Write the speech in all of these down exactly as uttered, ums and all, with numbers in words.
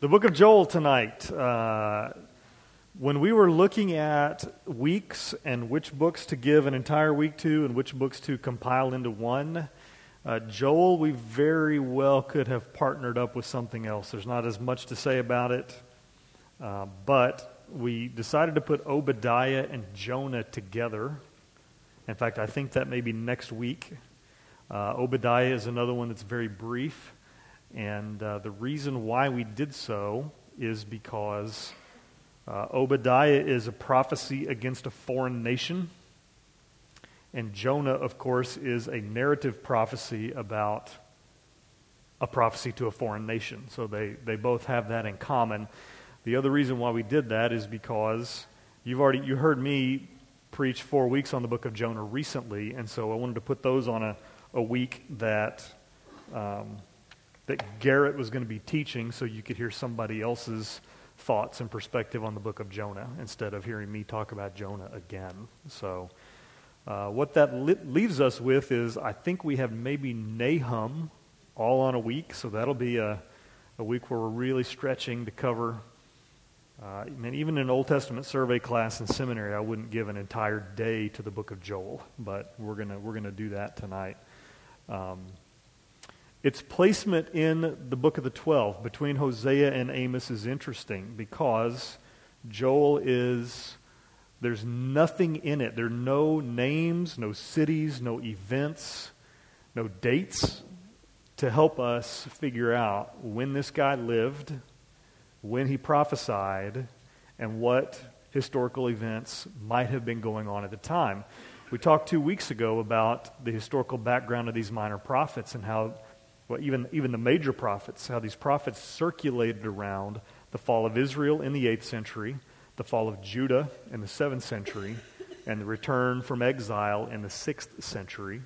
The book of Joel tonight. Uh, when we were looking at weeks and which books to give an entire week to and which books to compile into one, uh, Joel we very well could have partnered up with something else. There's not as much to say about it, uh, but we decided to put Obadiah and Jonah together. In fact, I think that may be next week. Uh, Obadiah is another one that's very brief. And uh, the reason why we did so is because uh, Obadiah is a prophecy against a foreign nation. And Jonah, of course, is a narrative prophecy about a prophecy to a foreign nation. So they, they both have that in common. The other reason why we did that is because you've already you heard me preach four weeks on the book of Jonah recently, and so I wanted to put those on a, a week that... Um, that Garrett was going to be teaching so you could hear somebody else's thoughts and perspective on the book of Jonah instead of hearing me talk about Jonah again. So uh, what that li- leaves us with is I think we have maybe Nahum all on a week, so that'll be a, a week where we're really stretching to cover. Uh, I mean, even in an Old Testament survey class in seminary, I wouldn't give an entire day to the book of Joel, but we're gonna we're gonna do that tonight. Um, Its placement in the book of the twelve between Hosea and Amos is interesting because Joel is, there's nothing in it. There are no names, no cities, no events, no dates to help us figure out when this guy lived, when he prophesied, and what historical events might have been going on at the time. We talked two weeks ago about the historical background of these minor prophets and how Well, even, even the major prophets, how these prophets circulated around the fall of Israel in the eighth century, the fall of Judah in the seventh century, and the return from exile in the sixth century.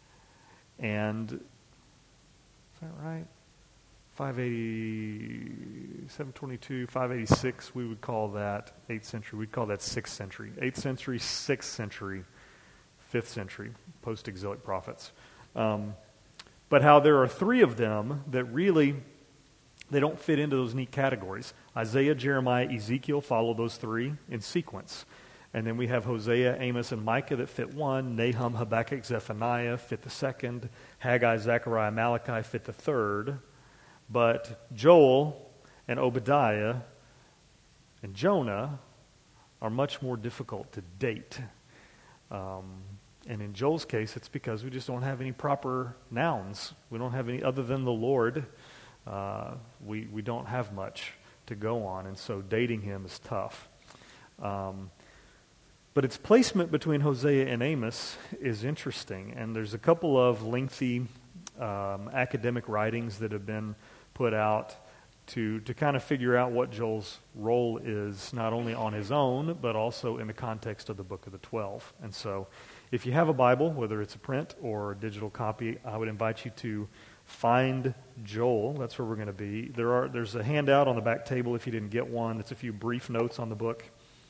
And, is that right? five eighty, seven twenty-two, five eighty-six, we would call that eighth century. We'd call that sixth century. eighth century, sixth century, fifth century, post-exilic prophets. Um But how there are three of them that really, they don't fit into those neat categories. Isaiah, Jeremiah, Ezekiel follow those three in sequence. And then we have Hosea, Amos, and Micah that fit one. Nahum, Habakkuk, Zephaniah fit the second. Haggai, Zechariah, Malachi fit the third. But Joel and Obadiah and Jonah are much more difficult to date. Um And in Joel's case, it's because we just don't have any proper nouns. We don't have any other than the Lord. Uh, we we don't have much to go on, and so dating him is tough. Um, but its placement between Hosea and Amos is interesting, and there's a couple of lengthy um, academic writings that have been put out to to kind of figure out what Joel's role is, not only on his own, but also in the context of the book of the twelve. And so if you have a Bible, whether it's a print or a digital copy, I would invite you to find Joel. That's where we're going to be. There are there's a handout on the back table if you didn't get one. It's a few brief notes on the book.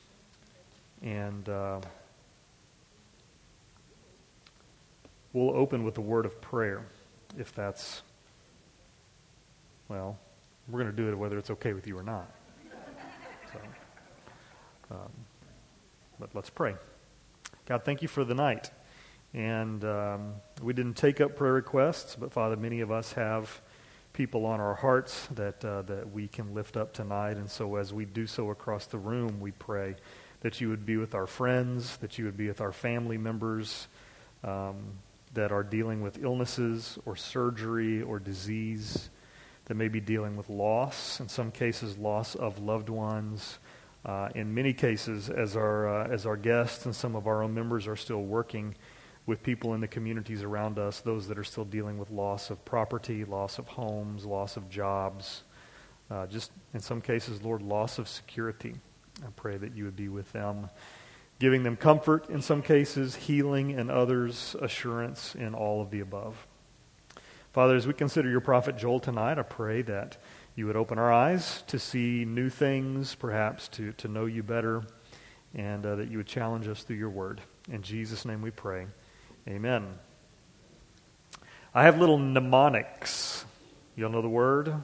And uh, we'll open with a word of prayer, if that's, well, we're going to do it whether it's okay with you or not. So, um, but let's pray. God, thank you for the night. And um, we didn't take up prayer requests, but Father, many of us have people on our hearts that uh, that we can lift up tonight. And so as we do so across the room, we pray that you would be with our friends, that you would be with our family members um, that are dealing with illnesses or surgery or disease, that may be dealing with loss, in some cases loss of loved ones. Uh, in many cases, as our uh, as our guests and some of our own members are still working with people in the communities around us, those that are still dealing with loss of property, loss of homes, loss of jobs, uh, just in some cases, Lord, loss of security. I pray that you would be with them, giving them comfort in some cases, healing in others, assurance in all of the above. Father, as we consider your prophet Joel tonight, I pray that you would open our eyes to see new things, perhaps to, to know you better, and uh, that you would challenge us through your word. In Jesus' name we pray. Amen. I have little mnemonics. You all know the word?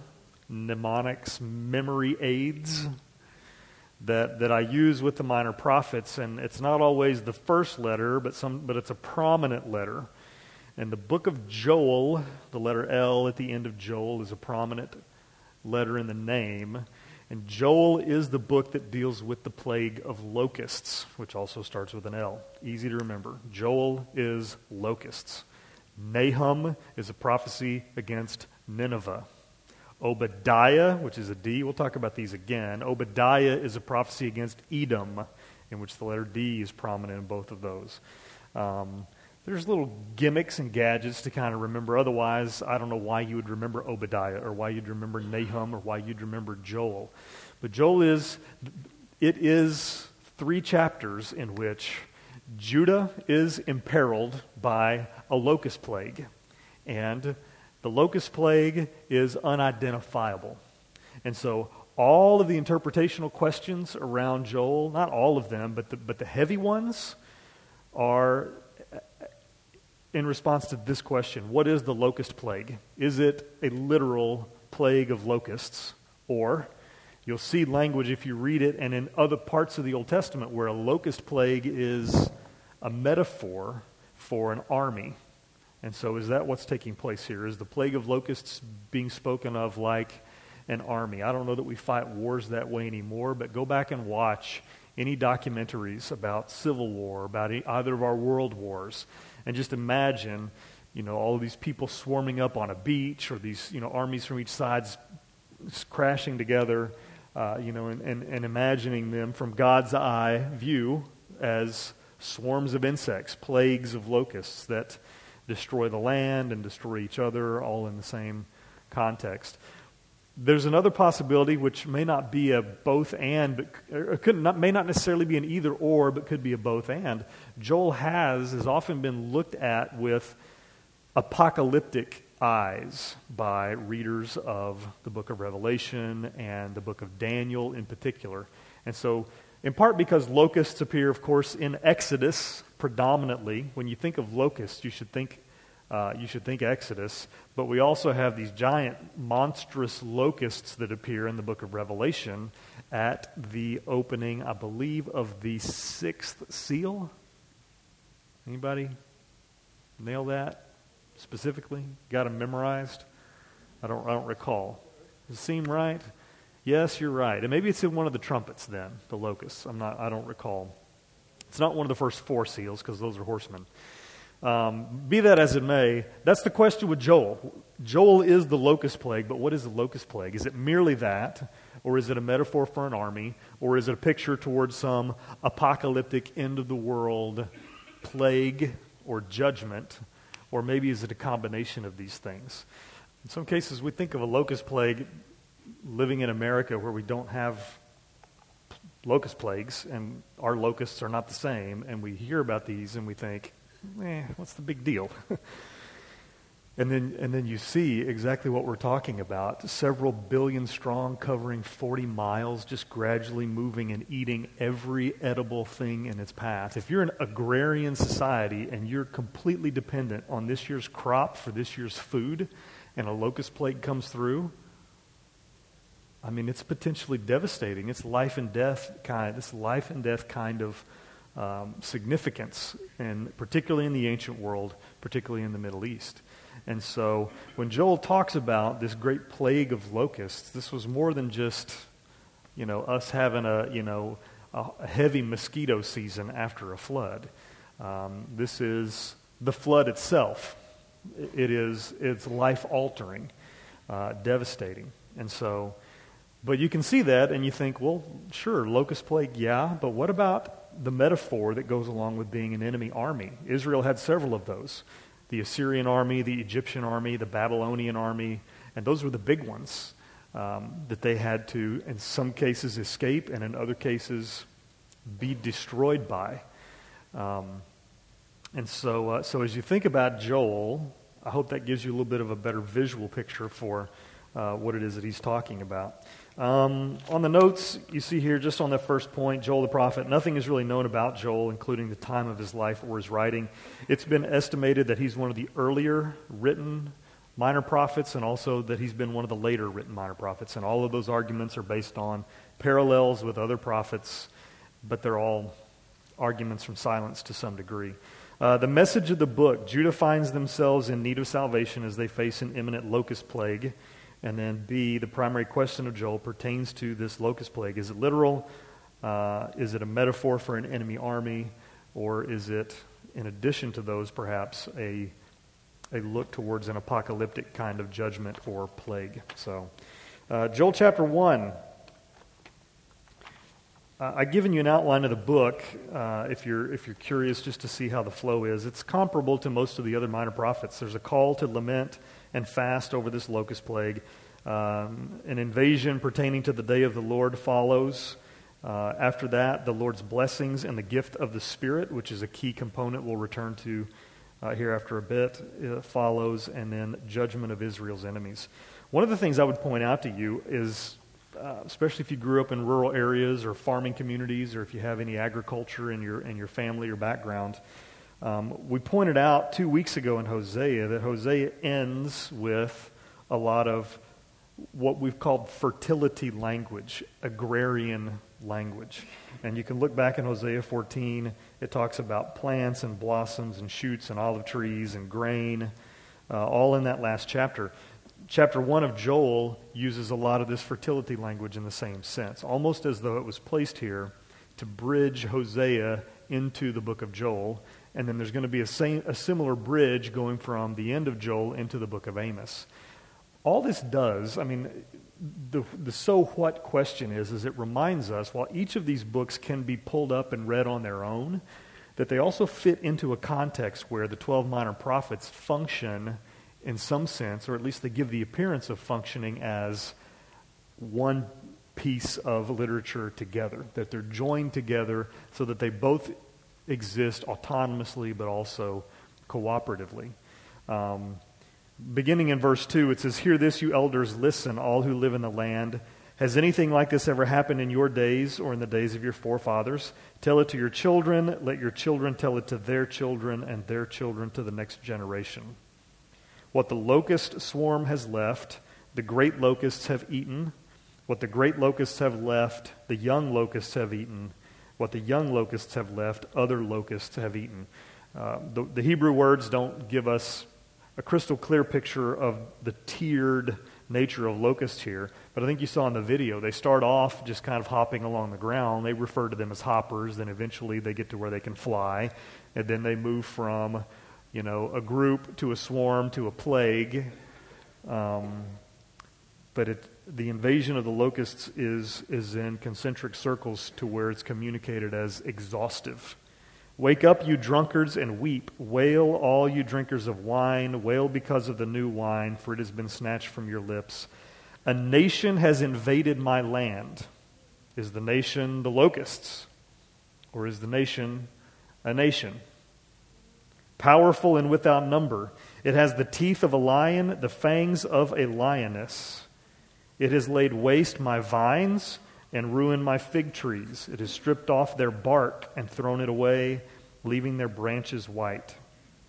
mnemonics, memory aids that that I use with the minor prophets, and it's not always the first letter, but some but it's a prominent letter. And the book of Joel, the letter L at the end of Joel, is a prominent letter in the name. And Joel is the book that deals with the plague of locusts, which also starts with an L. Easy to remember. Joel is locusts. Nahum is a prophecy against Nineveh. Obadiah, which is a D, we'll talk about these again. Obadiah is a prophecy against Edom, in which the letter D is prominent in both of those. Um, there's little gimmicks and gadgets to kind of remember. Otherwise, I don't know why you would remember Obadiah or why you'd remember Nahum or why you'd remember Joel. But Joel is, it is three chapters in which Judah is imperiled by a locust plague. And the locust plague is unidentifiable. And so all of the interpretational questions around Joel, not all of them, but the, but the heavy ones are in response to this question: what is the locust plague? Is it a literal plague of locusts? Or you'll see language if you read it and in other parts of the Old Testament where a locust plague is a metaphor for an army. And so is that what's taking place here? Is the plague of locusts being spoken of like an army? I don't know that we fight wars that way anymore, but go back and watch any documentaries about Civil War, about either of our world wars, and just imagine, you know, all of these people swarming up on a beach, or these, you know, armies from each side crashing together, uh, you know, and, and, and imagining them from God's eye view as swarms of insects, plagues of locusts that destroy the land and destroy each other, all in the same context. There's another possibility, which may not be a both and, but or could not, may not necessarily be an either or, but could be a both and. Joel has has often been looked at with apocalyptic eyes by readers of the book of Revelation and the book of Daniel in particular. And so, in part because locusts appear, of course, in Exodus predominantly. When you think of locusts, you should think uh, you should think Exodus. But we also have these giant, monstrous locusts that appear in the book of Revelation at the opening, I believe, of the sixth seal. Anybody nail that specifically? Got them memorized? I don't. I don't recall. Does it seem right? Yes, you're right. And maybe it's in one of the trumpets then, the locusts. I'm not, I don't recall. It's not one of the first four seals because those are horsemen. Um, be that as it may, that's the question with Joel. Joel is the locust plague, but what is the locust plague? Is it merely that, or is it a metaphor for an army, or is it a picture towards some apocalyptic end of the world plague or judgment, or maybe is it a combination of these things? In some cases, we think of a locust plague living in America where we don't have locust plagues, and our locusts are not the same, and we hear about these and we think, eh, what's the big deal? and then and then you see exactly what we're talking about. Several billion strong, covering forty miles, just gradually moving and eating every edible thing in its path. If you're an agrarian society and you're completely dependent on this year's crop for this year's food, and a locust plague comes through, I mean, it's potentially devastating. It's life and death kind. It's life and death kind of um, significance, and particularly in the ancient world, particularly in the Middle East. And so, when Joel talks about this great plague of locusts, this was more than just, you know, us having a, you know, a heavy mosquito season after a flood. Um, this is the flood itself. It is. It's life altering, uh, devastating, and so. But you can see that and you think, well, sure, locust plague, yeah, but what about the metaphor that goes along with being an enemy army? Israel had several of those. The Assyrian army, the Egyptian army, the Babylonian army, and those were the big ones um, that they had to, in some cases, escape, and in other cases, be destroyed by. Um, and so, uh, so as you think about Joel, I hope that gives you a little bit of a better visual picture for uh, what it is that he's talking about. Um, on the notes, you see here, just on that first point, Joel the prophet, nothing is really known about Joel, including the time of his life or his writing. It's been estimated that he's one of the earlier written minor prophets and also that he's been one of the later written minor prophets. And all of those arguments are based on parallels with other prophets, but they're all arguments from silence to some degree. Uh, the message of the book: Judah finds themselves in need of salvation as they face an imminent locust plague. And then B, the primary question of Joel pertains to this locust plague. Is it literal? Uh, is it a metaphor for an enemy army? Or is it, in addition to those, perhaps a a look towards an apocalyptic kind of judgment or plague? So, uh, Joel chapter one. Uh, I've given you an outline of the book, uh, if you're if you're curious, just to see how the flow is. It's comparable to most of the other minor prophets. There's a call to lament and fast over this locust plague. Um, an invasion pertaining to the day of the Lord follows. Uh, after that, the Lord's blessings and the gift of the Spirit, which is a key component we'll return to uh, here after a bit, uh, follows, and then judgment of Israel's enemies. One of the things I would point out to you is, Uh, especially if you grew up in rural areas or farming communities, or if you have any agriculture in your in your family or background, um, we pointed out two weeks ago in Hosea that Hosea ends with a lot of what we've called fertility language, agrarian language. And you can look back in Hosea fourteen, it talks about plants and blossoms and shoots and olive trees and grain, uh, all in that last chapter. Chapter one of Joel uses a lot of this fertility language in the same sense, almost as though it was placed here to bridge Hosea into the book of Joel. And then there's going to be a, same, a similar bridge going from the end of Joel into the book of Amos. All this does, I mean, the, the so what question is, is it reminds us, while each of these books can be pulled up and read on their own, that they also fit into a context where the twelve minor prophets function in some sense, or at least they give the appearance of functioning as one piece of literature together, that they're joined together so that they both exist autonomously but also cooperatively. Um, beginning in verse two, it says, "Hear this, you elders, listen, all who live in the land. Has anything like this ever happened in your days or in the days of your forefathers? Tell it to your children, let your children tell it to their children, and their children to the next generation. What the locust swarm has left, the great locusts have eaten. What the great locusts have left, the young locusts have eaten. What the young locusts have left, other locusts have eaten." Uh, the, the Hebrew words don't give us a crystal clear picture of the tiered nature of locusts here, but I think you saw in the video, they start off just kind of hopping along the ground. They refer to them as hoppers, then eventually they get to where they can fly, and then they move from you know, a group to a swarm to a plague. Um, but it, the invasion of the locusts is, is in concentric circles to where it's communicated as exhaustive. "Wake up, you drunkards, and weep. Wail, all you drinkers of wine. Wail because of the new wine, for it has been snatched from your lips. A nation has invaded my land." Is the nation the locusts? Or is the nation a nation? "Powerful and without number. It has the teeth of a lion, the fangs of a lioness. It has laid waste my vines and ruined my fig trees. It has stripped off their bark and thrown it away, leaving their branches white.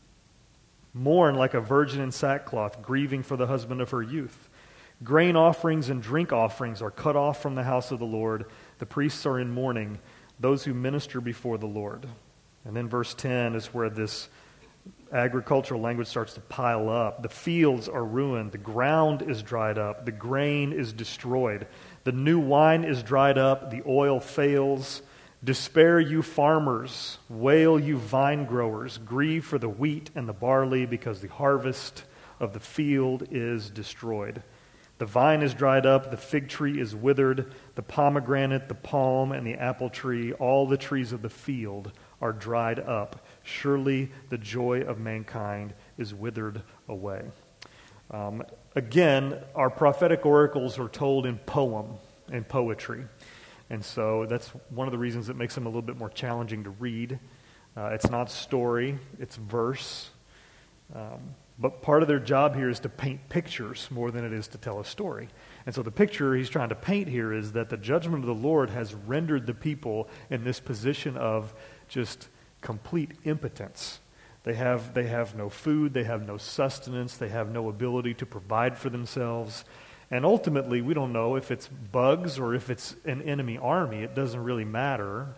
Mourn like a virgin in sackcloth, grieving for the husband of her youth. Grain offerings and drink offerings are cut off from the house of the Lord. The priests are in mourning, those who minister before the Lord." And then verse ten is where this agricultural language starts to pile up. "The fields are ruined. The ground is dried up. The grain is destroyed. The new wine is dried up. The oil fails. Despair, you farmers. Wail, you vine growers. Grieve for the wheat and the barley, because the harvest of the field is destroyed. The vine is dried up. The fig tree is withered. The pomegranate, the palm, and the apple tree, all the trees of the field are dried up. Surely the joy of mankind is withered away." Um, again, our prophetic oracles are told in poem and poetry. And so that's one of the reasons it makes them a little bit more challenging to read. Uh, it's not story, it's verse. Um, but part of their job here is to paint pictures more than it is to tell a story. And so the picture he's trying to paint here is that the judgment of the Lord has rendered the people in this position of just complete impotence. They have, they have no food, they have no sustenance, they have no ability to provide for themselves. And ultimately, we don't know if it's bugs or if it's an enemy army. It doesn't really matter.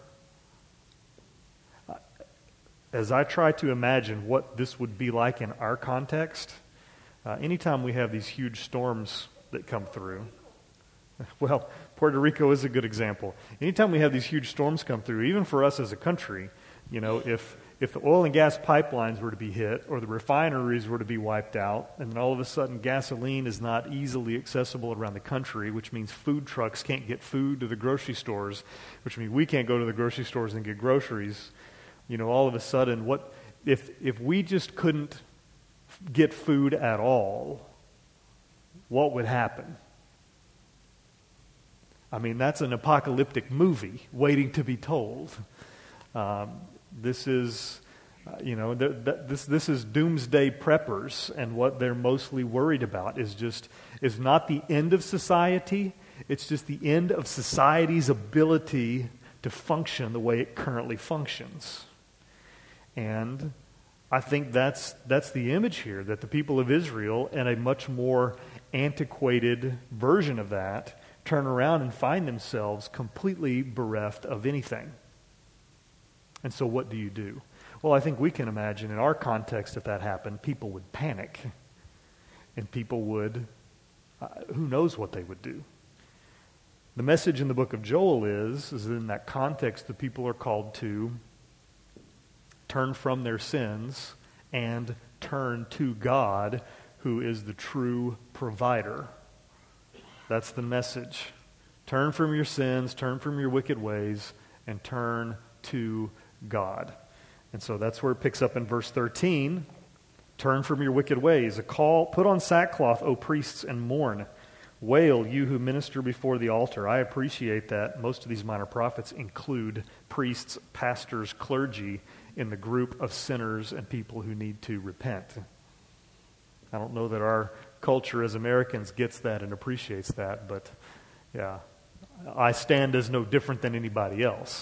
As I try to imagine what this would be like in our context, uh, anytime we have these huge storms that come through, well, Puerto Rico is a good example. Anytime we have these huge storms come through, even for us as a country, you know, if if the oil and gas pipelines were to be hit or the refineries were to be wiped out, and then all of a sudden gasoline is not easily accessible around the country, which means food trucks can't get food to the grocery stores, which means we can't go to the grocery stores and get groceries, you know, all of a sudden, what if if we just couldn't get food at all, what would happen? I mean, that's an apocalyptic movie waiting to be told. Um, this is, uh, you know, th- th- this this is doomsday preppers, and what they're mostly worried about is just is not the end of society. It's just the end of society's ability to function the way it currently functions. And I think that's that's the image here, that the people of Israel, and a much more antiquated version of that, turn around and find themselves completely bereft of anything. And so what do you do? Well, I think we can imagine in our context, if that happened, people would panic. And people would, uh, who knows what they would do. The message in the book of Joel is, is that in that context, the people are called to turn from their sins and turn to God, who is the true provider. That's the message. Turn from your sins, turn from your wicked ways, and turn to God. And so that's where it picks up in verse thirteen. Turn from your wicked ways. A call, put on sackcloth, O priests, and mourn. Wail, you who minister before the altar. I appreciate that most of these minor prophets include priests, pastors, clergy in the group of sinners and people who need to repent. I don't know that our culture as Americans gets that and appreciates that, but yeah, I stand as no different than anybody else.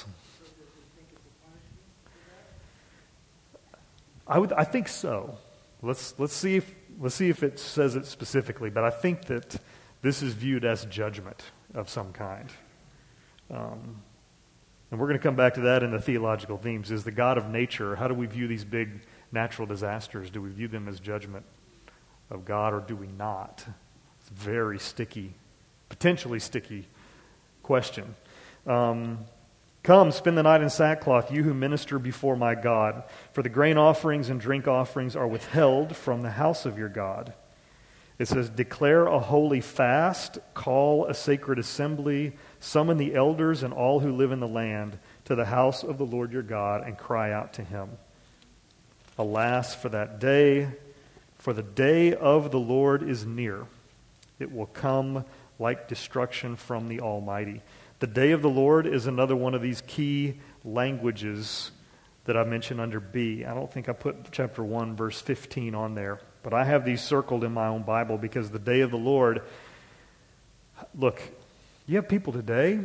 I would, I think so. Let's let's see if let's see if it says it specifically, but I think that this is viewed as judgment of some kind. Um, and we're going to come back to that in the theological themes. Is the God of nature, how do we view these big natural disasters? Do we view them as judgment of God, or do we not? It's a very sticky, potentially sticky question. Um, Come, spend the night in sackcloth, you who minister before my God. For the grain offerings and drink offerings are withheld from the house of your God. It says, declare a holy fast, call a sacred assembly, summon the elders and all who live in the land to the house of the Lord your God, and cry out to him. Alas, for that day, for the day of the Lord is near. It will come like destruction from the Almighty. The day of the Lord is another one of these key languages that I mentioned under B. I don't think I put chapter one, verse fifteen on there, but I have these circled in my own Bible because the day of the Lord, look, you have people today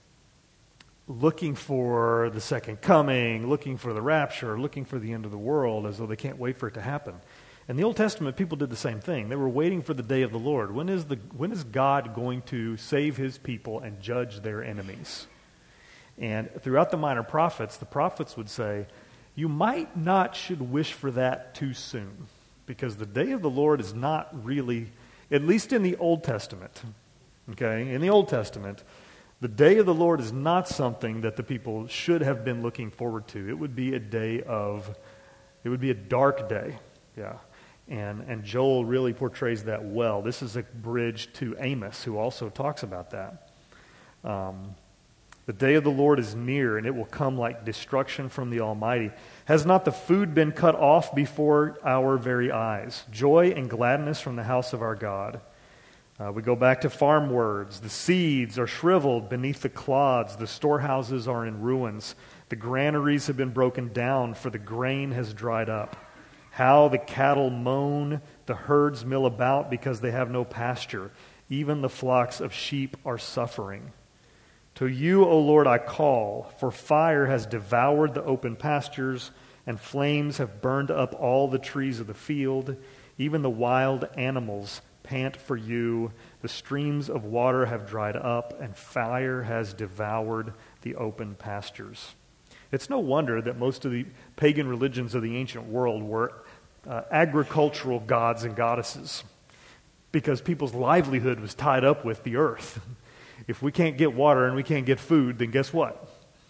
looking for the second coming, looking for the rapture, looking for the end of the world as though they can't wait for it to happen. In the Old Testament, people did the same thing. They were waiting for the day of the Lord. When is the when is God going to save his people and judge their enemies? And throughout the minor prophets, the prophets would say, you might not should wish for that too soon, because the day of the Lord is not really, at least in the Old Testament, okay, in the Old Testament, the day of the Lord is not something that the people should have been looking forward to. It would be a day of, it would be a dark day, yeah. And and Joel really portrays that well. This is a bridge to Amos, who also talks about that. Um, the day of the Lord is near, and it will come like destruction from the Almighty. Has not the food been cut off before our very eyes? Joy and gladness from the house of our God. Uh, we go back to farm words. The seeds are shriveled beneath the clods. The storehouses are in ruins. The granaries have been broken down, for the grain has dried up. How the cattle moan, the herds mill about because they have no pasture. Even the flocks of sheep are suffering. To you, O Lord, I call, for fire has devoured the open pastures, and flames have burned up all the trees of the field. Even the wild animals pant for you. The streams of water have dried up, and fire has devoured the open pastures. It's no wonder that most of the pagan religions of the ancient world were uh, agricultural gods and goddesses, because people's livelihood was tied up with the earth. If we can't get water and we can't get food, then guess what?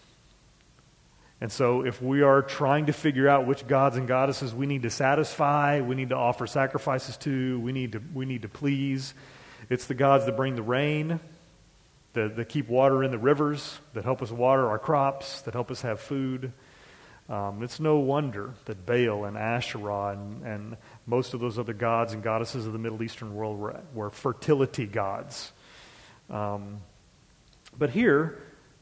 And so if we are trying to figure out which gods and goddesses we need to satisfy, we need to offer sacrifices to, we need to we need to please, it's the gods that bring the rain, that, that keep water in the rivers, that help us water our crops, that help us have food. Um, it's no wonder that Baal and Asherah and, and most of those other gods and goddesses of the Middle Eastern world were, were fertility gods. Um, but here,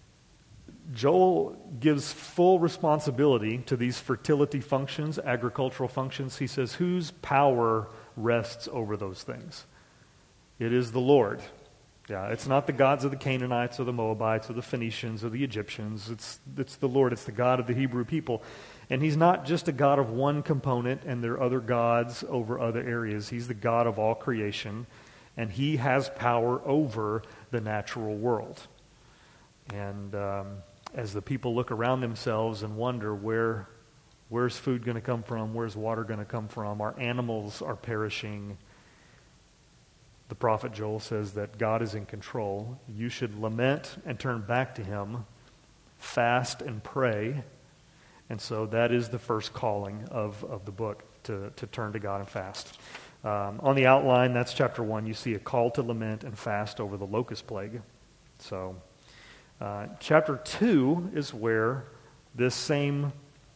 Joel gives full responsibility to these fertility functions, agricultural functions. He says, whose power rests over those things? It is the Lord. Yeah, it's not the gods of the Canaanites or the Moabites or the Phoenicians or the Egyptians. It's, it's the Lord. It's the God of the Hebrew people. And he's not just a God of one component and there are other gods over other areas. He's the God of all creation, and he has power over the natural world. And um, as the people look around themselves and wonder where, where's food going to come from, where's water going to come from, our animals are perishing, the prophet Joel says that God is in control. You should lament and turn back to him, fast and pray. And so that is the first calling of, of the book, to, to turn to God and fast. Um, on the outline, that's chapter one. You see a call to lament and fast over the locust plague. So uh, chapter two is where this same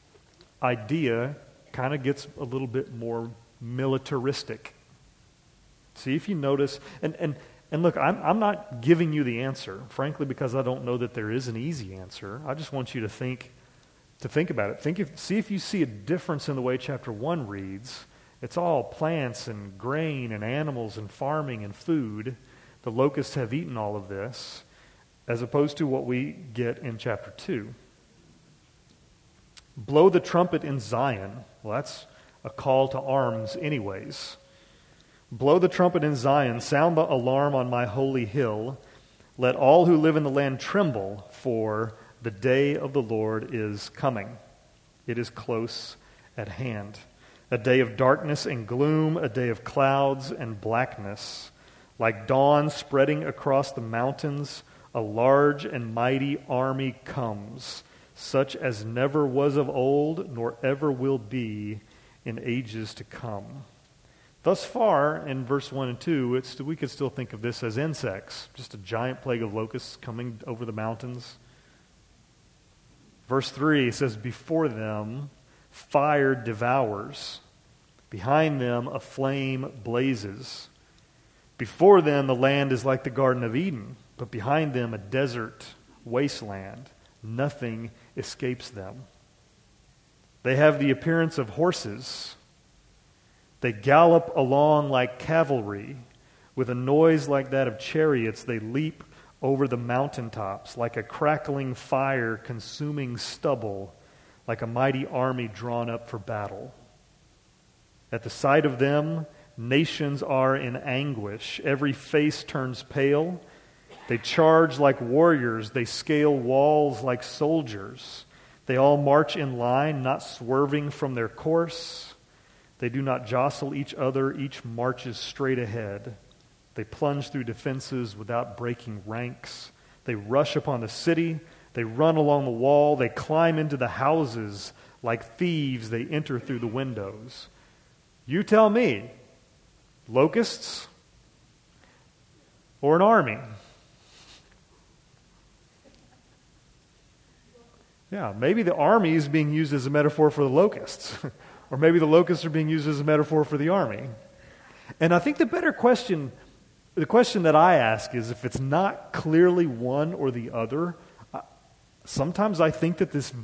idea kind of gets a little bit more militaristic. See if you notice, and, and, and look, I'm, I'm not giving you the answer, frankly, because I don't know that there is an easy answer. I just want you to think to think about it. Think if, see if you see a difference in the way chapter one reads. It's all plants and grain and animals and farming and food. The locusts have eaten all of this, as opposed to what we get in chapter two. Blow the trumpet in Zion. Well, that's a call to arms anyways. Blow the trumpet in Zion, sound the alarm on my holy hill. Let all who live in the land tremble, for the day of the Lord is coming. It is close at hand. A day of darkness and gloom, a day of clouds and blackness. Like dawn spreading across the mountains, a large and mighty army comes, such as never was of old, nor ever will be in ages to come. Thus far, in verse one and two, it's, we could still think of this as insects, just a giant plague of locusts coming over the mountains. Verse three says, before them fire devours, behind them a flame blazes. Before them the land is like the Garden of Eden, but behind them a desert wasteland. Nothing escapes them. They have the appearance of horses. They gallop along like cavalry. With a noise like that of chariots, they leap over the mountaintops like a crackling fire consuming stubble, like a mighty army drawn up for battle. At the sight of them, nations are in anguish. Every face turns pale. They charge like warriors. They scale walls like soldiers. They all march in line, not swerving from their course. They do not jostle each other. Each marches straight ahead. They plunge through defenses without breaking ranks. They rush upon the city. They run along the wall. They climb into the houses. Like thieves, they enter through the windows. You tell me, locusts or an army? Yeah, maybe the army is being used as a metaphor for the locusts. Or maybe the locusts are being used as a metaphor for the army. And I think the better question, the question that I ask is, if it's not clearly one or the other, uh, sometimes I think that this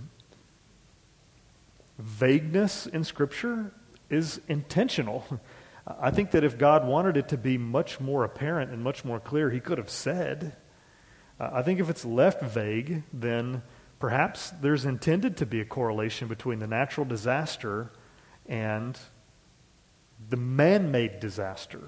vagueness in Scripture is intentional. I think that if God wanted it to be much more apparent and much more clear, he could have said. Uh, I think if it's left vague, then Perhaps there's intended to be a correlation between the natural disaster and the man-made disaster.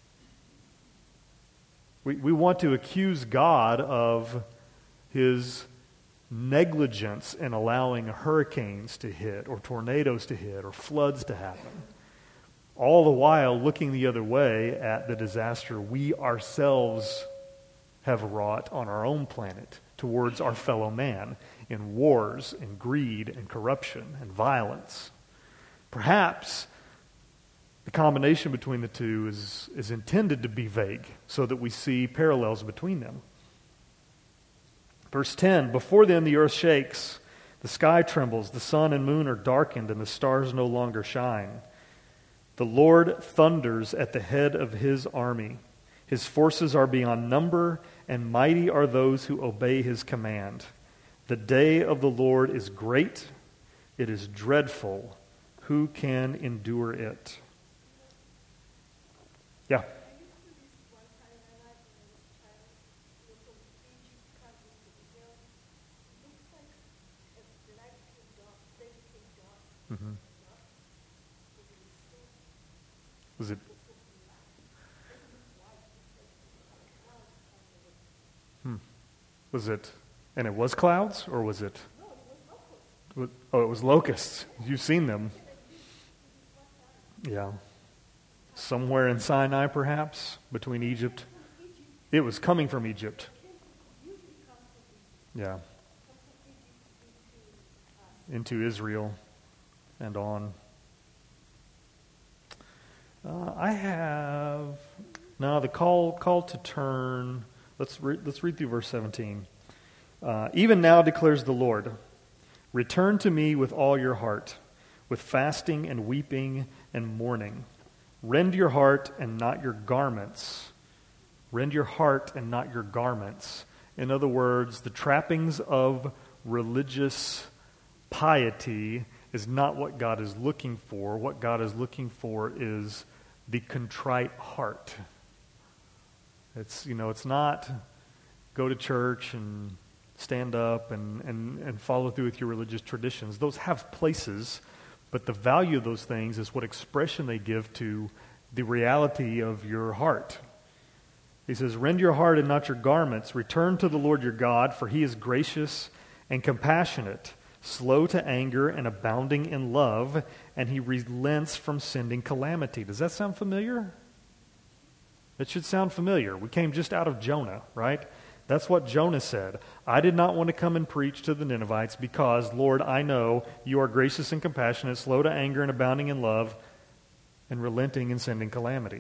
We, we want to accuse God of his negligence in allowing hurricanes to hit or tornadoes to hit or floods to happen, all the while looking the other way at the disaster we ourselves have wrought on our own planet towards our fellow man in wars and greed and corruption and violence. Perhaps the combination between the two is, is intended to be vague so that we see parallels between them. Verse ten, before them the earth shakes, the sky trembles, the sun and moon are darkened, and the stars no longer shine. The Lord thunders at the head of his army. His forces are beyond number, and mighty are those who obey his command. The day of the Lord is great, it is dreadful. Who can endure it? Yeah. Mm-hmm. Was it? Hmm. Was it? And it was clouds, or was it? Oh, it was locusts. You've seen them. Yeah. Somewhere in Sinai, perhaps, between Egypt. It was coming from Egypt. Yeah. Into Israel and on. Uh, I have now the call call to turn. Let's re, let's read through verse seventeen. Uh, Even now declares the Lord, return to me with all your heart, with fasting and weeping and mourning. Rend your heart and not your garments. Rend your heart and not your garments. In other words, the trappings of religious piety is not what God is looking for. What God is looking for is the contrite heart. It's, you know, it's not go to church and stand up and, and, and follow through with your religious traditions. Those have places, but the value of those things is what expression they give to the reality of your heart. He says, rend your heart and not your garments. Return to the Lord your God, for he is gracious and compassionate, slow to anger and abounding in love, and he relents from sending calamity. Does that sound familiar? It should sound familiar. We came just out of Jonah, right? That's what Jonah said. I did not want to come and preach to the Ninevites because, Lord, I know you are gracious and compassionate, slow to anger and abounding in love, and relenting in sending calamity.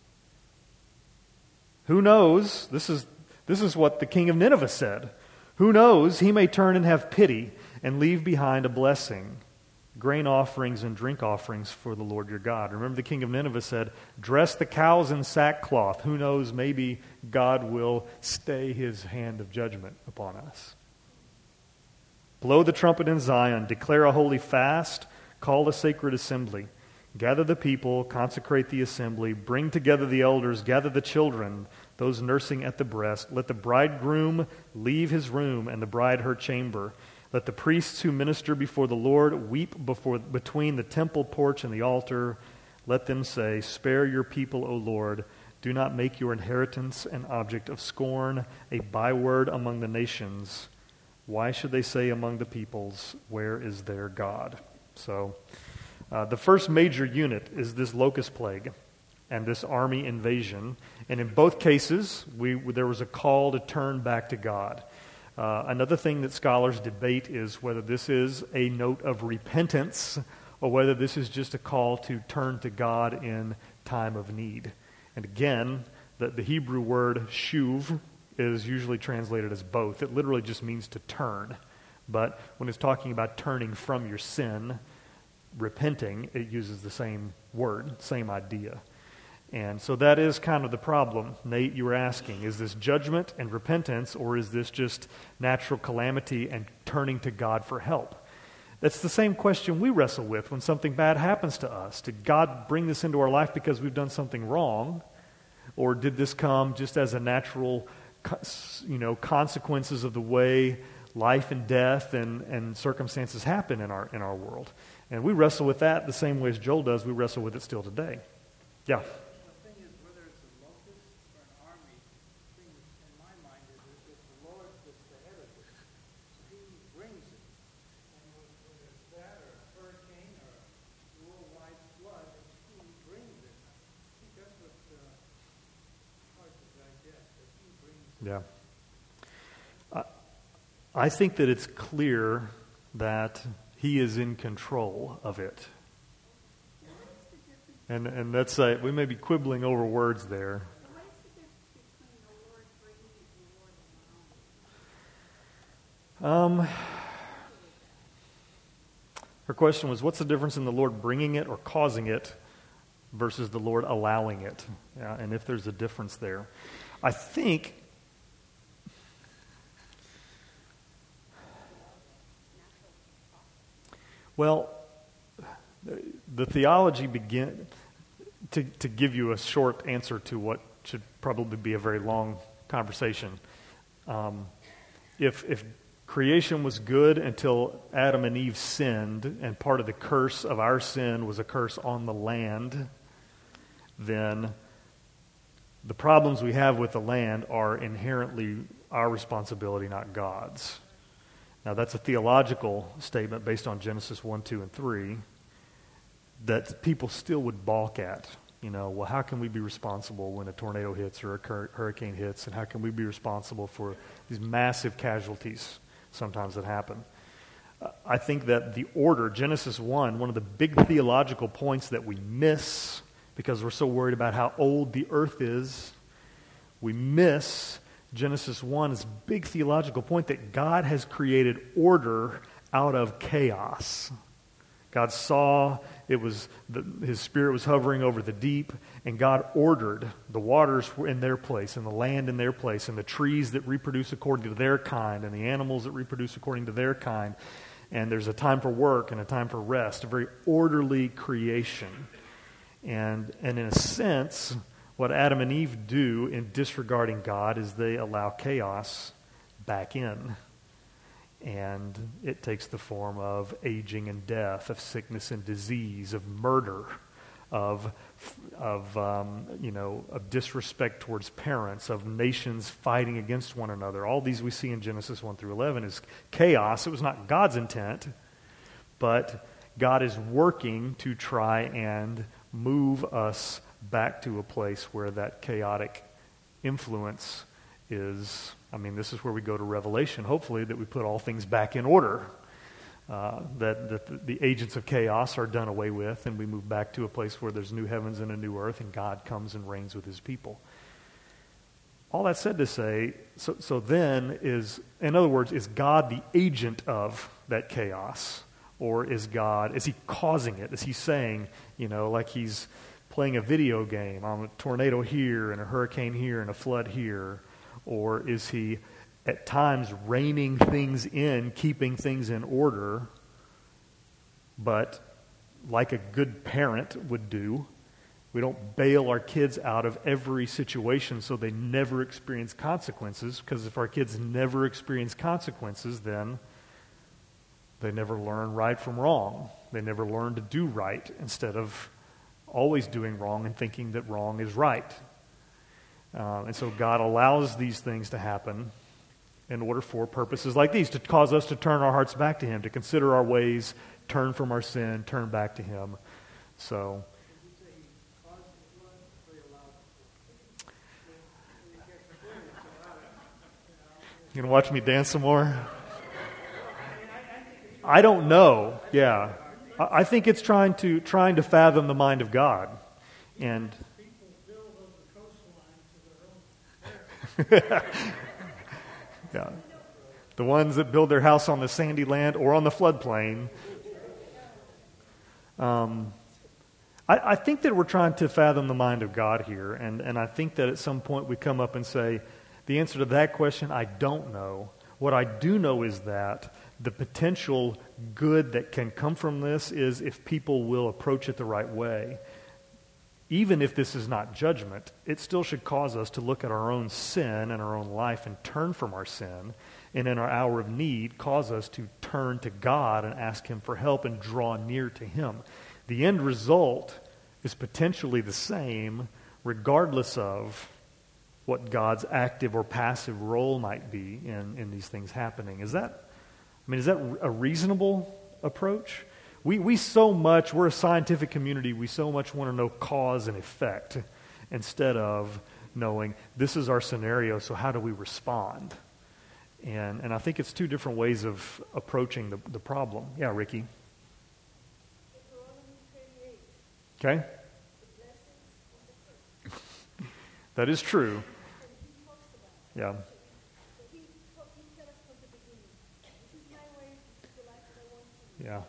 Who knows? This is, this is what the king of Nineveh said. Who knows? He may turn and have pity and leave behind a blessing, grain offerings and drink offerings for the Lord your God. Remember, the king of Nineveh said, dress the cows in sackcloth. Who knows? Maybe God will stay his hand of judgment upon us. Blow the trumpet in Zion, declare a holy fast, call a sacred assembly. Gather the people, consecrate the assembly, bring together the elders, gather the children, those nursing at the breast. Let the bridegroom leave his room and the bride her chamber. Let the priests who minister before the Lord weep before, between the temple porch and the altar. Let them say, spare your people, O Lord. Do not make your inheritance an object of scorn, a byword among the nations. Why should they say among the peoples, where is their God? So, uh, the first major unit is this locust plague and this army invasion. And in both cases, we, there was a call to turn back to God. Uh, another thing that scholars debate is whether this is a note of repentance or whether this is just a call to turn to God in time of need. And again, the, the Hebrew word shuv is usually translated as both. It literally just means to turn. But when it's talking about turning from your sin, repenting, it uses the same word, same idea. And so that is kind of the problem. Nate, you were asking, is this judgment and repentance, or is this just natural calamity and turning to God for help? That's the same question we wrestle with when something bad happens to us. Did God bring this into our life because we've done something wrong? Or did this come just as a natural, you know, consequences of the way life and death and, and circumstances happen in our in our world. And we wrestle with that the same way as Joel does. We wrestle with it still today. Yeah. The thing is, whether it's a locust or an army, the thing that's in my mind is that it's the Lord that's the head of it. So he brings it. And whether it's that or a hurricane or a worldwide flood, it's he brings it. I think that's what's uh, hard to digest, that he brings it. Yeah. I think that it's clear that he is in control of it. And and that's uh, we may be quibbling over words there. What is the difference between the Lord bringing it and the Lord allowing it? Um, her question was, what's the difference in the Lord bringing it or causing it versus the Lord allowing it? Yeah, and if there's a difference there. I think... Well, the theology begin to to give you a short answer to what should probably be a very long conversation. Um, if if creation was good until Adam and Eve sinned, and part of the curse of our sin was a curse on the land, then the problems we have with the land are inherently our responsibility, not God's. Now, that's a theological statement based on Genesis one, two, and three that people still would balk at. You know, well, how can we be responsible when a tornado hits or a cur- hurricane hits, and how can we be responsible for these massive casualties sometimes that happen? Uh, I think that the order, Genesis one, one of the big theological points that we miss because we're so worried about how old the earth is, we miss Genesis one's big theological point that God has created order out of chaos. God saw it was the, His Spirit was hovering over the deep, and God ordered the waters were in their place, and the land in their place, and the trees that reproduce according to their kind, and the animals that reproduce according to their kind. And there's a time for work and a time for rest, a very orderly creation. And, and in a sense, what Adam and Eve do in disregarding God is they allow chaos back in. And it takes the form of aging and death, of sickness and disease, of murder, of, of um, you know, of disrespect towards parents, of nations fighting against one another. All these we see in Genesis one through eleven is chaos. It was not God's intent, but God is working to try and move us back to a place where that chaotic influence is, I mean, this is where we go to Revelation, hopefully, that we put all things back in order, uh, that, that the, the agents of chaos are done away with, and we move back to a place where there's new heavens and a new earth, and God comes and reigns with His people. All that said to say, so, so then is, in other words, is God the agent of that chaos? Or is God, is He causing it? Is He saying, you know, like He's playing a video game on a tornado here and a hurricane here and a flood here? Or is He at times reining things in, keeping things in order, but like a good parent would do, we don't bail our kids out of every situation so they never experience consequences, because if our kids never experience consequences, then they never learn right from wrong. They never learn to do right instead of always doing wrong and thinking that wrong is right. Uh, and so God allows these things to happen in order for purposes like these, to cause us to turn our hearts back to Him, to consider our ways, turn from our sin, turn back to Him. So, you gonna watch me dance some more? I don't know. Yeah, I, I think it's trying to trying to fathom the mind of God, and. Yeah, the ones that build their house on the sandy land or on the floodplain. Um, I, I think that we're trying to fathom the mind of God here, and, and I think that at some point we come up and say, the answer to that question, I don't know. What I do know is that the potential good that can come from this is if people will approach it the right way. Even if this is not judgment, it still should cause us to look at our own sin and our own life and turn from our sin and in our hour of need cause us to turn to God and ask Him for help and draw near to Him. The end result is potentially the same regardless of what God's active or passive role might be in, in these things happening. Is that, I mean, is that a reasonable approach? We we so much, we're a scientific community, we so much want to know cause and effect instead of knowing this is our scenario, so how do we respond? And and I think it's two different ways of approaching the, the problem. Yeah, Ricky. Okay. That is true. Yeah. Yeah.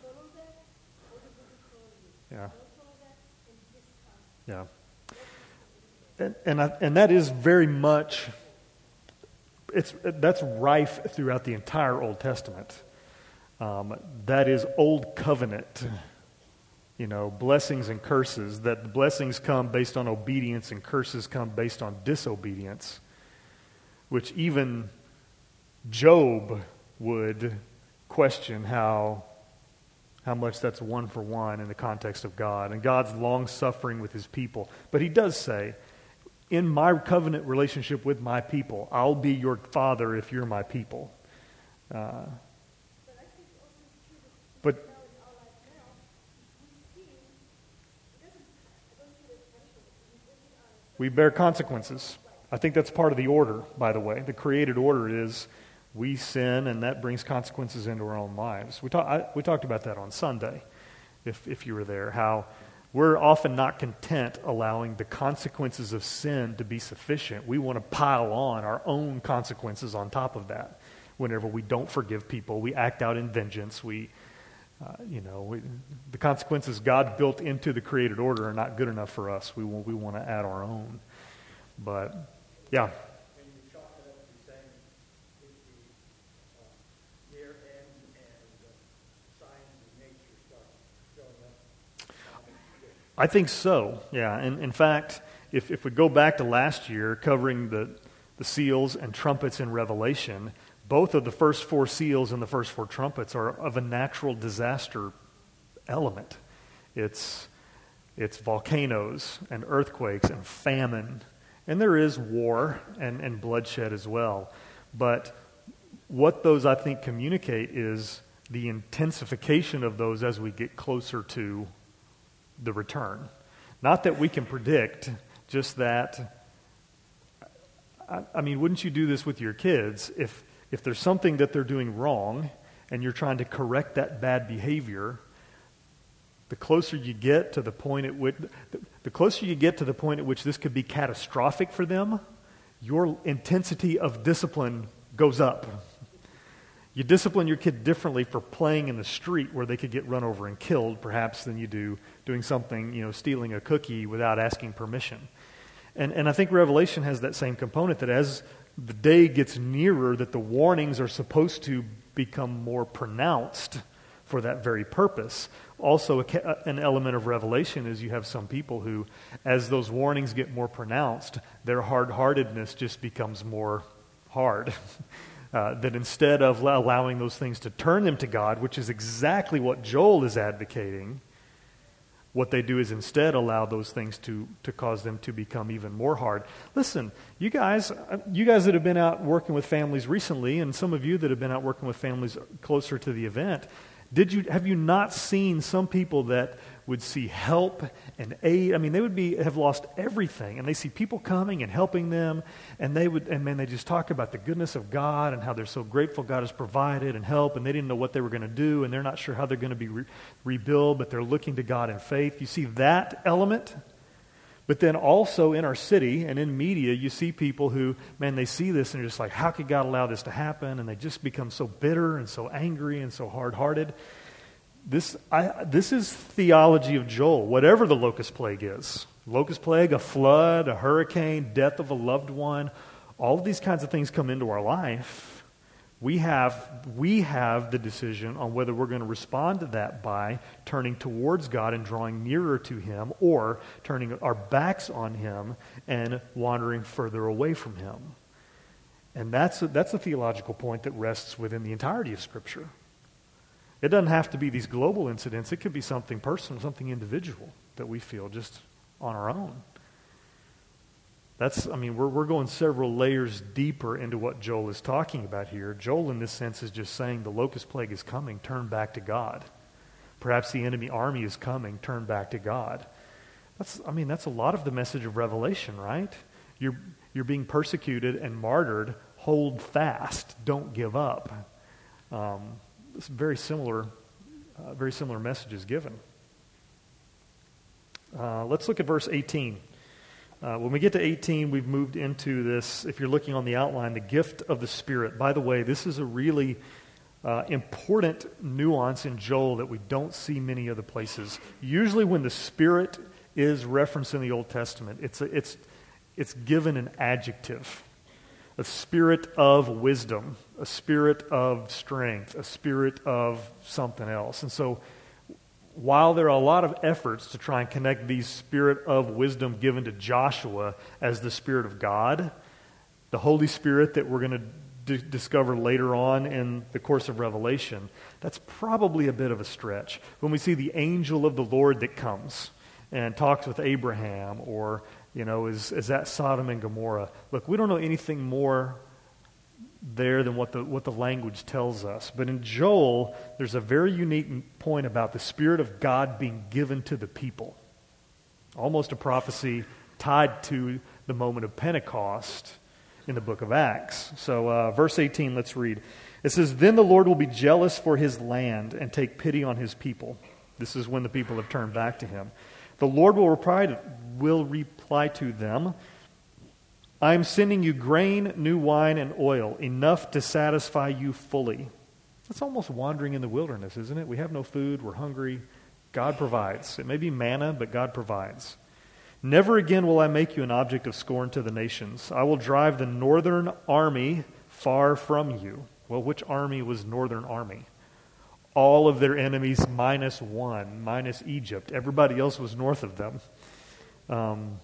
Yeah. Yeah. And and, I, and that is very much, it's that's rife throughout the entire Old Testament. Um, that is Old Covenant, you know, blessings and curses, that the blessings come based on obedience and curses come based on disobedience, which even Job would question how how much that's one for one in the context of God and God's long-suffering with His people. But He does say, in my covenant relationship with my people, I'll be your father if you're my people. Uh, but we bear consequences. I think that's part of the order, by the way. The created order is we sin, and that brings consequences into our own lives. We, talk, I, we talked about that on Sunday, if, if you were there, how we're often not content allowing the consequences of sin to be sufficient. We want to pile on our own consequences on top of that. Whenever we don't forgive people, we act out in vengeance. We, uh, you know, we, the consequences God built into the created order are not good enough for us. We want, we want to add our own. But, yeah. I think so, yeah. And in fact, if, if we go back to last year, covering the, the seals and trumpets in Revelation, both of the first four seals and the first four trumpets are of a natural disaster element. It's, it's volcanoes and earthquakes and famine. And there is war and, and bloodshed as well. But what those, I think, communicate is the intensification of those as we get closer to the return. Not that we can predict, just that, I, I mean, wouldn't you do this with your kids? If if there's something that they're doing wrong and you're trying to correct that bad behavior, the closer you get to the point at which, the, the closer you get to the point at which this could be catastrophic for them, your intensity of discipline goes up. You discipline your kid differently for playing in the street where they could get run over and killed, perhaps, than you do doing something, you know, stealing a cookie without asking permission. And and I think Revelation has that same component, that as the day gets nearer, that the warnings are supposed to become more pronounced for that very purpose. Also, a, an element of Revelation is you have some people who, as those warnings get more pronounced, their hard-heartedness just becomes more hard. Uh, that instead of allowing those things to turn them to God, which is exactly what Joel is advocating, what they do is instead allow those things to, to cause them to become even more hard. Listen, you guys, you guys that have been out working with families recently, and some of you that have been out working with families closer to the event, did you have you not seen some people that would see help and aid? I mean, they would be have lost everything, and they see people coming and helping them, and they would, and man, they just talk about the goodness of God and how they're so grateful God has provided and help, and they didn't know what they were going to do, and they're not sure how they're going to be re- rebuilt, but they're looking to God in faith. You see that element? But then also in our city and in media, you see people who, man, they see this and they're just like, how could God allow this to happen? And they just become so bitter and so angry and so hard-hearted. This I, this is theology of Joel, whatever the locust plague is. Locust plague, a flood, a hurricane, death of a loved one, all of these kinds of things come into our life. We have, we have the decision on whether we're going to respond to that by turning towards God and drawing nearer to Him, or turning our backs on Him and wandering further away from Him. And that's a, that's a theological point that rests within the entirety of Scripture. It doesn't have to be these global incidents. It could be something personal, something individual that we feel just on our own. That's, I mean, we're we're going several layers deeper into what Joel is talking about here. Joel, in this sense, is just saying the locust plague is coming, turn back to God. Perhaps the enemy army is coming, turn back to God. That's, I mean, that's a lot of the message of Revelation, right? You're you're being persecuted and martyred. Hold fast. Don't give up. Um, it's very similar, uh, very similar messages given. Uh, let's look at verse eighteen. Uh, when we get to eighteen, we've moved into this, if you're looking on the outline, the gift of the Spirit. By the way, this is a really uh, important nuance in Joel that we don't see many other places. Usually when the Spirit is referenced in the Old Testament, it's a, it's it's given an adjective. A spirit of wisdom, a spirit of strength, a spirit of something else. And so while there are a lot of efforts to try and connect the spirit of wisdom given to Joshua as the Spirit of God, the Holy Spirit that we're going to d- discover later on in the course of Revelation, that's probably a bit of a stretch. When we see the angel of the Lord that comes and talks with Abraham, or, you know, is, is at Sodom and Gomorrah, look, we don't know anything more there than what the what the language tells us. But in Joel, there's a very unique point about the Spirit of God being given to the people. Almost a prophecy tied to the moment of Pentecost in the book of Acts. So uh, verse eighteen, let's read. It says, "Then the Lord will be jealous for his land and take pity on his people." This is when the people have turned back to him. "The Lord will reply to, will reply to them, I am sending you grain, new wine, and oil, enough to satisfy you fully." That's almost wandering in the wilderness, isn't it? We have no food, we're hungry. God provides. It may be manna, but God provides. "Never again will I make you an object of scorn to the nations. I will drive the northern army far from you." Well, which army was northern army? All of their enemies minus one, minus Egypt. Everybody else was north of them. Um...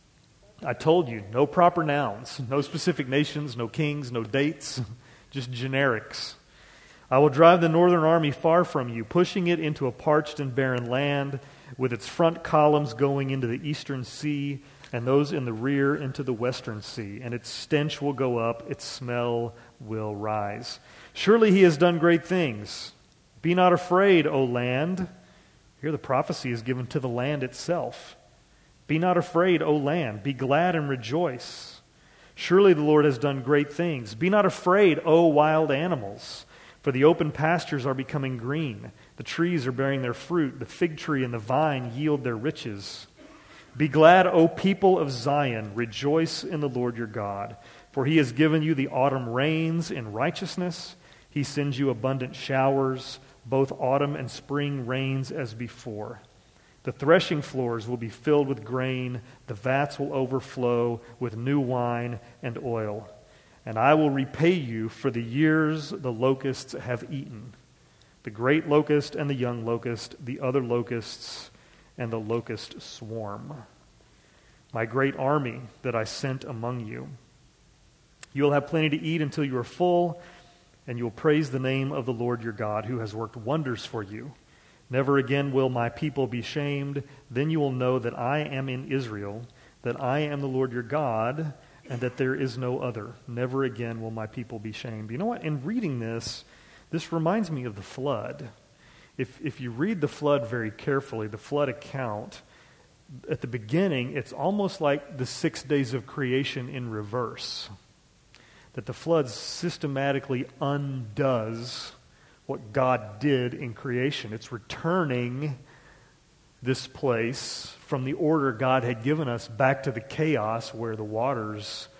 I told you, no proper nouns, no specific nations, no kings, no dates, just generics. "I will drive the northern army far from you, pushing it into a parched and barren land, with its front columns going into the eastern sea, and those in the rear into the western sea. And its stench will go up, its smell will rise. Surely he has done great things. Be not afraid, O land." Here the prophecy is given to the land itself. "Be not afraid, O land. Be glad and rejoice. Surely the Lord has done great things. Be not afraid, O wild animals. For the open pastures are becoming green. The trees are bearing their fruit. The fig tree and the vine yield their riches. Be glad, O people of Zion. Rejoice in the Lord your God. For he has given you the autumn rains in righteousness. He sends you abundant showers, both autumn and spring rains as before. The threshing floors will be filled with grain. The vats will overflow with new wine and oil. And I will repay you for the years the locusts have eaten, the great locust and the young locust, the other locusts and the locust swarm, my great army that I sent among you. You will have plenty to eat until you are full, and you will praise the name of the Lord your God, who has worked wonders for you. Never again will my people be shamed. Then you will know that I am in Israel, that I am the Lord your God, and that there is no other. Never again will my people be shamed. You know what? In reading this, this reminds me of the flood. If if you read the flood very carefully, the flood account, at the beginning, it's almost like the six days of creation in reverse. That the flood systematically undoes what God did in creation. It's returning this place from the order God had given us back to the chaos where the waters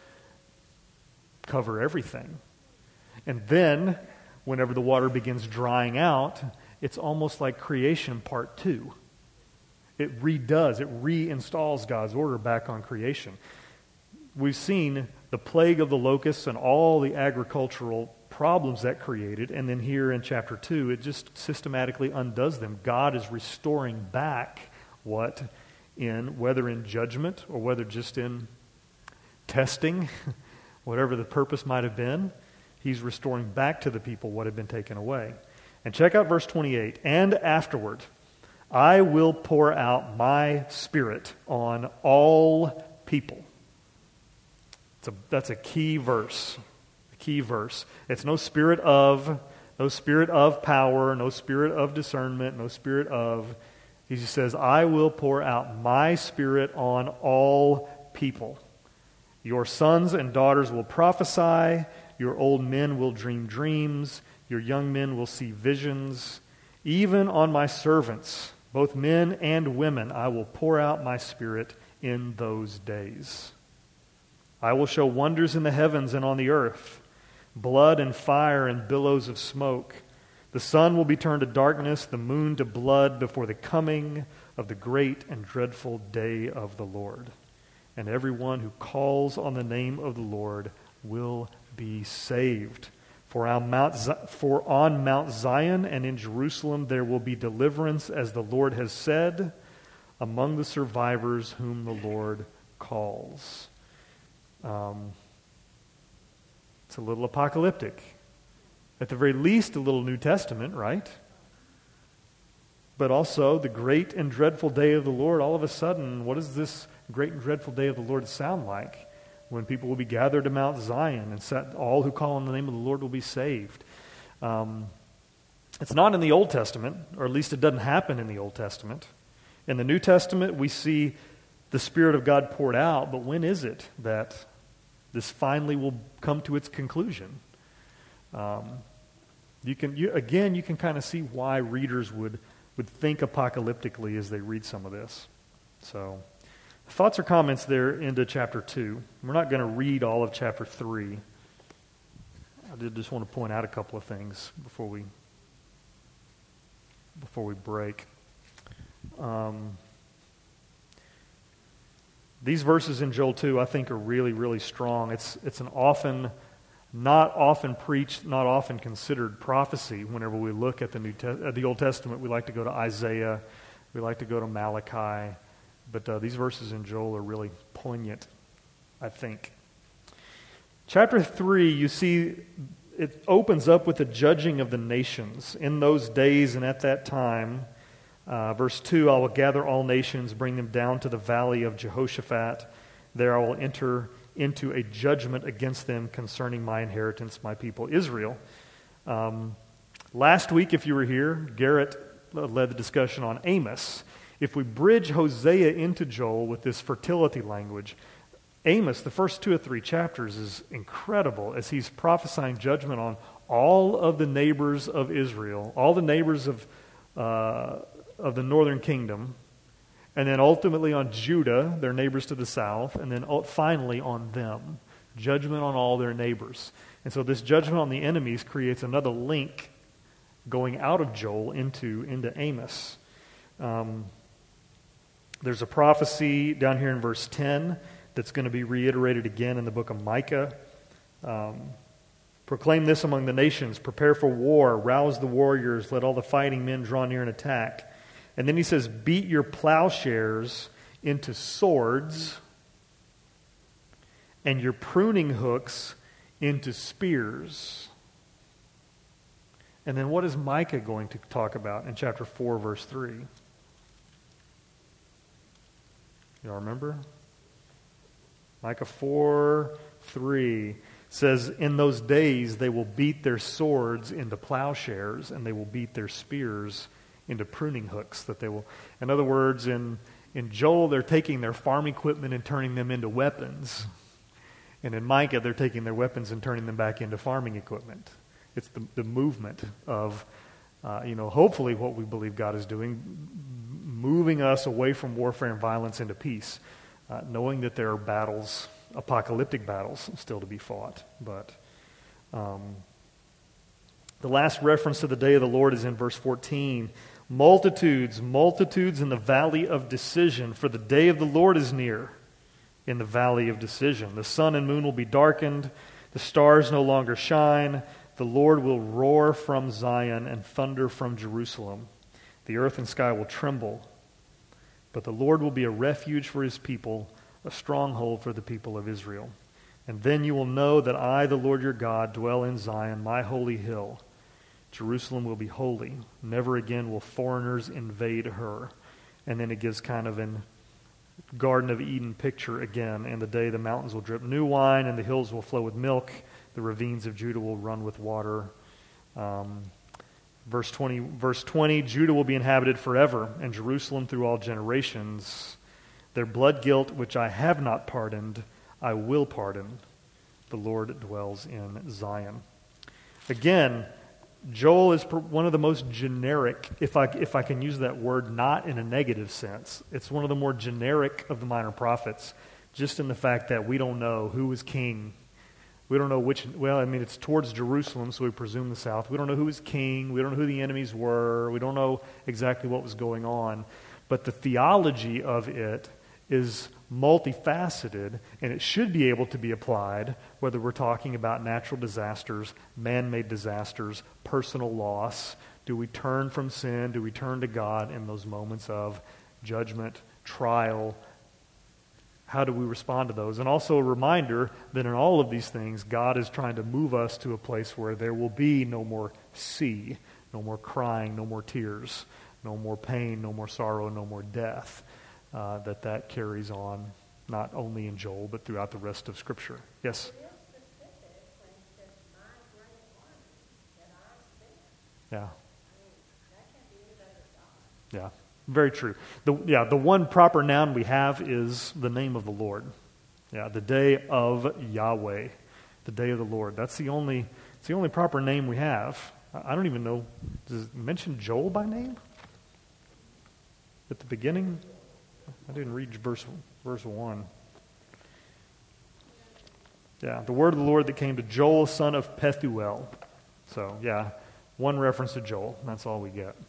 cover everything. And then, whenever the water begins drying out, it's almost like creation part two. It redoes, it reinstalls God's order back on creation. We've seen the plague of the locusts and all the agricultural problems that created, and then here in chapter two, it just systematically undoes them. God is restoring back what, in whether in judgment or whether just in testing Whatever the purpose might have been, he's restoring back to the people what had been taken away. And check out verse twenty-eight. And afterward, I will pour out my Spirit on all people. It's a, that's a key verse. A key verse. It's no spirit of, no spirit of power, no spirit of discernment, no spirit of. He just says, I will pour out my Spirit on all people. Your sons and daughters will prophesy. Your old men will dream dreams. Your young men will see visions. Even on my servants, both men and women, I will pour out my Spirit in those days. I will show wonders in the heavens and on the earth, blood and fire and billows of smoke. The sun will be turned to darkness, the moon to blood before the coming of the great and dreadful day of the Lord. And everyone who calls on the name of the Lord will be saved. For on Mount, for on Mount Zion and in Jerusalem there will be deliverance, as the Lord has said, among the survivors whom the Lord calls. Um, it's a little apocalyptic. At the very least, a little New Testament, right? But also the great and dreadful day of the Lord. All of a sudden, what does this great and dreadful day of the Lord sound like? When people will be gathered to Mount Zion, and set, all who call on the name of the Lord will be saved. Um, it's not in the Old Testament, or at least it doesn't happen in the Old Testament. In the New Testament, we see the Spirit of God poured out, but when is it that this finally will come to its conclusion? Um, you can, you, again, you can kind of see why readers would, would think apocalyptically as they read some of this. So, thoughts or comments there into chapter two. We're not going to read all of chapter three. I did just want to point out a couple of things before we before we break. Um, these verses in Joel two, I think, are really, really strong. It's it's an often, not often preached, not often considered prophecy. Whenever we look at the New Te- at the Old Testament, we like to go to Isaiah, we like to go to Malachi. But uh, these verses in Joel are really poignant, I think. Chapter three, you see, it opens up with the judging of the nations. In those days and at that time, uh, verse two, I will gather all nations, bring them down to the valley of Jehoshaphat. There I will enter into a judgment against them concerning my inheritance, my people Israel. Um, last week, if you were here, Garrett led the discussion on Amos. If we bridge Hosea into Joel with this fertility language, Amos, the first two or three chapters, is incredible as he's prophesying judgment on all of the neighbors of Israel, all the neighbors of uh, of the northern kingdom, and then ultimately on Judah, their neighbors to the south, and then finally on them. Judgment on all their neighbors. And so this judgment on the enemies creates another link going out of Joel into, into Amos. Um, There's a prophecy down here in verse ten that's going to be reiterated again in the book of Micah. Um, Proclaim this among the nations. Prepare for war. Rouse the warriors. Let all the fighting men draw near and attack. And then he says, beat your plowshares into swords and your pruning hooks into spears. And then what is Micah going to talk about in chapter four, verse three? Y'all remember? Micah four, three says, in those days they will beat their swords into plowshares, and they will beat their spears into pruning hooks. That they will, in other words, in, in Joel, they're taking their farm equipment and turning them into weapons. And in Micah, they're taking their weapons and turning them back into farming equipment. It's the, the movement of, uh, you know, hopefully what we believe God is doing, moving us away from warfare and violence into peace, uh, knowing that there are battles, apocalyptic battles, still to be fought. But um, the last reference to the day of the Lord is in verse fourteen. Multitudes, multitudes in the valley of decision, for the day of the Lord is near in the valley of decision. The sun and moon will be darkened, the stars no longer shine. The Lord will roar from Zion and thunder from Jerusalem. The earth and sky will tremble, but the Lord will be a refuge for his people, a stronghold for the people of Israel. And then you will know that I, the Lord your God, dwell in Zion, my holy hill. Jerusalem will be holy. Never again will foreigners invade her. And then it gives kind of an Garden of Eden picture again. And the day the mountains will drip new wine, and the hills will flow with milk. The ravines of Judah will run with water. Um, verse twenty, verse twenty, Judah will be inhabited forever, and Jerusalem through all generations. Their blood guilt, which I have not pardoned, I will pardon. The Lord dwells in Zion. Again, Joel is one of the most generic, if I, if I can use that word, not in a negative sense. It's one of the more generic of the minor prophets, just in the fact that we don't know who is king. We don't know which, well, I mean, it's towards Jerusalem, so we presume the south. We don't know who is king. We don't know who the enemies were. We don't know exactly what was going on. But the theology of it is multifaceted, and it should be able to be applied, whether we're talking about natural disasters, man-made disasters, personal loss. Do we turn from sin? Do we turn to God in those moments of judgment, trial? How do we respond to those? And also a reminder that in all of these things, God is trying to move us to a place where there will be no more sea, no more crying, no more tears, no more pain, no more sorrow, no more death. Uh, that that carries on not only in Joel, but throughout the rest of Scripture. Yes? Yeah. Yeah, very true. The, yeah, the one proper noun we have is the name of the Lord. Yeah, the day of Yahweh, the day of the Lord. That's the only, it's the only proper name we have. I don't even know, does it mention Joel by name at the beginning? I didn't read verse verse one. Yeah, the word of the Lord that came to Joel, son of Pethuel. So, yeah, one reference to Joel. That's all we get.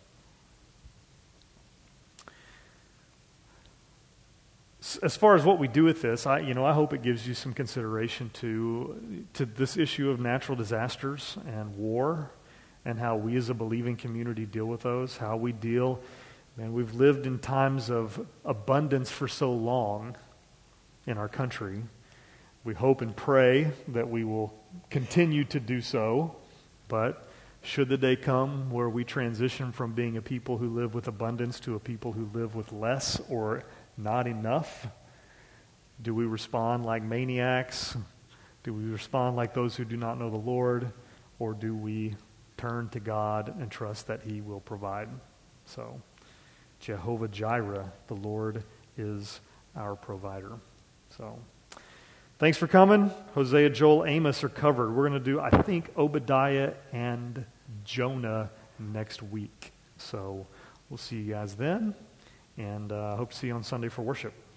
As far as what we do with this, I, you know, I hope it gives you some consideration to to this issue of natural disasters and war, and how we as a believing community deal with those. How we deal. Man, we've lived in times of abundance for so long in our country. We hope and pray that we will continue to do so, but should the day come where we transition from being a people who live with abundance to a people who live with less or not enough, do we respond like maniacs? Do we respond like those who do not know the Lord? Or do we turn to God and trust that He will provide? So, Jehovah Jireh, the Lord is our provider. So, thanks for coming. Hosea, Joel, Amos are covered. We're going to do, I think, Obadiah and Jonah next week. So, we'll see you guys then, and I uh, hope to see you on Sunday for worship.